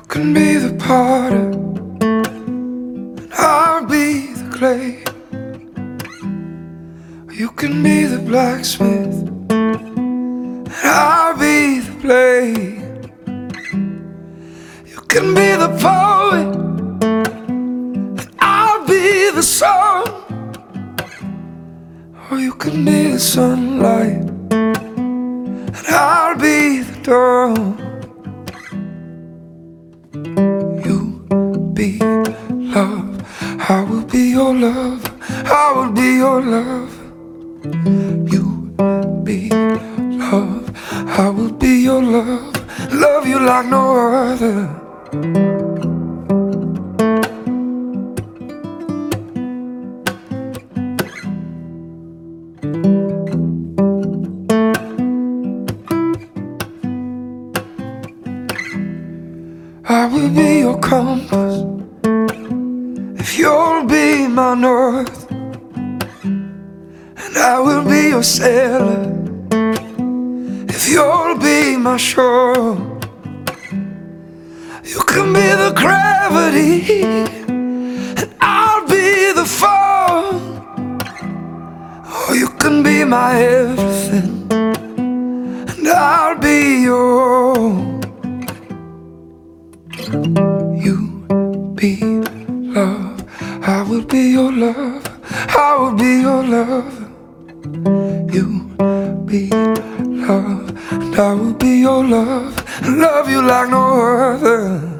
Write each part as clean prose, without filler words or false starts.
can be the potter, and I'll be the clay. You can be the blacksmith, and I'll be the blade. You can be the poet, and I'll be the song. Or you can be the sunlight, and I'll be the dawn. You be love, I will be your love, I will be your love. You be love, I will be your love, love you like no other. I will be your compass if you'll be my north, and I will be your sailor if you'll be my shore. You can be the gravity, and I'll be the fall. Or you can be my everything, and I'll be your all. You be love, I will be your love, I will be your love. You be love, and I will be your love, and love you like no other.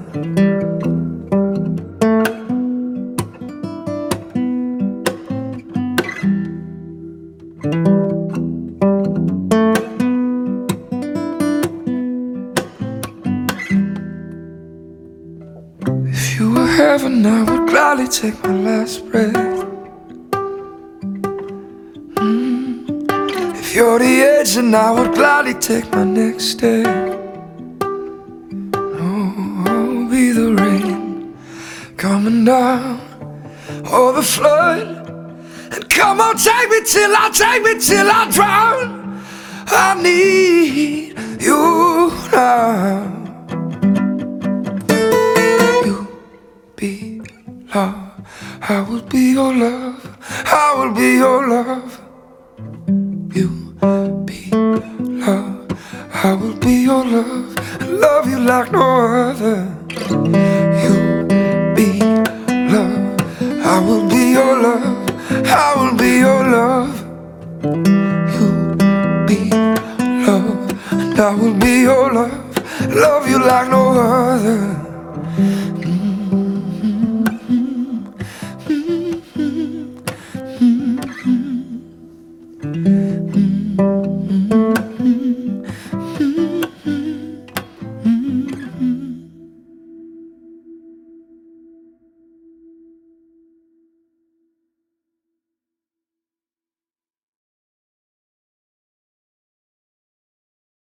If you were heaven, I would gladly take my last breath. If you're the edge, then I would gladly take my next step. Oh, I'll be the rain coming down, or the flood, and come on, take me till I drown. I need you now. Be love, I will be your love, I will be your love. You be love, I will be your love, and love you like no other. You be love, I will be your love, I will be your love. You be love, and I will be your love, love you like no other.